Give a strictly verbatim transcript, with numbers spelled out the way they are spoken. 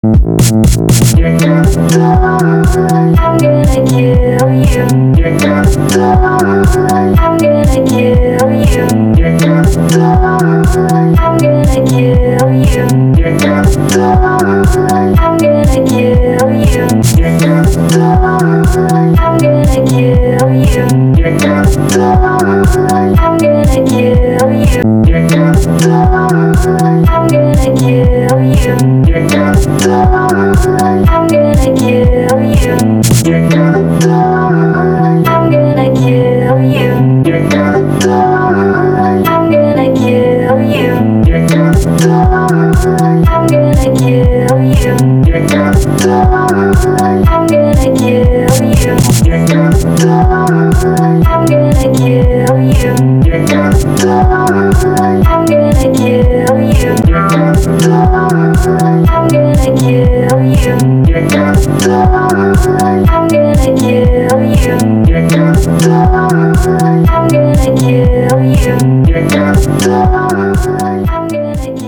You're done for. I'm gonna kill you. You're done for. I'm gonna kill you. You're done for. I'm gonna kill you. You're done for. I'm gonna kill you. You're done for. I'm gonna kill you. You're done for. I'm gonna kill you. You're done for. I'm gonna kill you. You're done for. I'm gonna kill you. You're done for. I'm gonna kill you. You're done for. I'm gonna kill you. You're done for. I'm gonna kill you. You're done for. I'm gonna kill you. You're done for. I'm gonna kill you. You're done for. I'm gonna kill you. You're done for. I'm gonna kill you. You're done for. I'm gonna kill you. You're done for. I'm gonna kill you. You're done for. I'm gonna